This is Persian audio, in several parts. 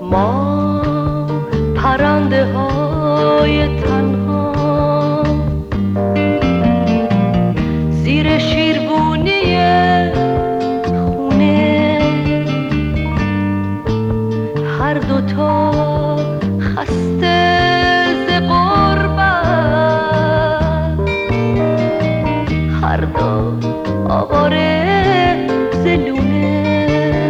ما پرنده های تنها زیر شیربونی خونه، هر دوتا خسته ز غربت، هر دو آواره ز لونه.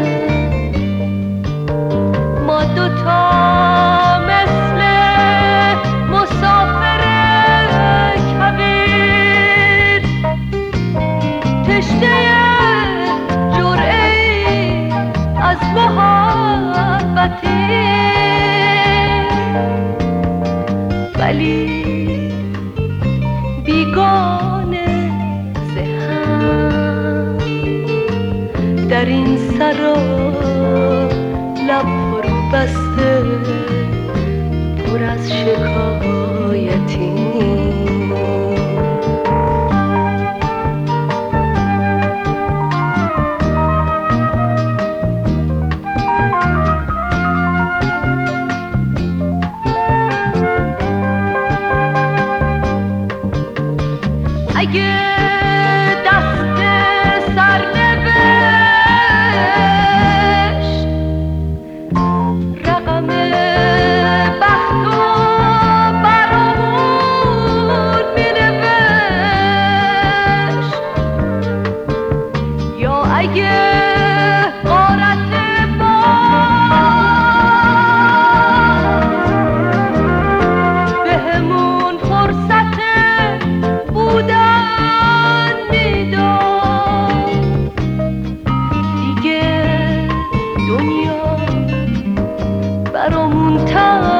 ما دوتا مثل مسافر کبیر، تشنه جرعه‌ای از محبتی، ولی بیگانه ز هم در این سرا لب فرو بسته پر از شکایتی. اگه دست سرنوشت رقم بخت و برامون مینوشت، یا اگه غارت ما بهمون فرصت بودن میداد، دیگه دنیا برامون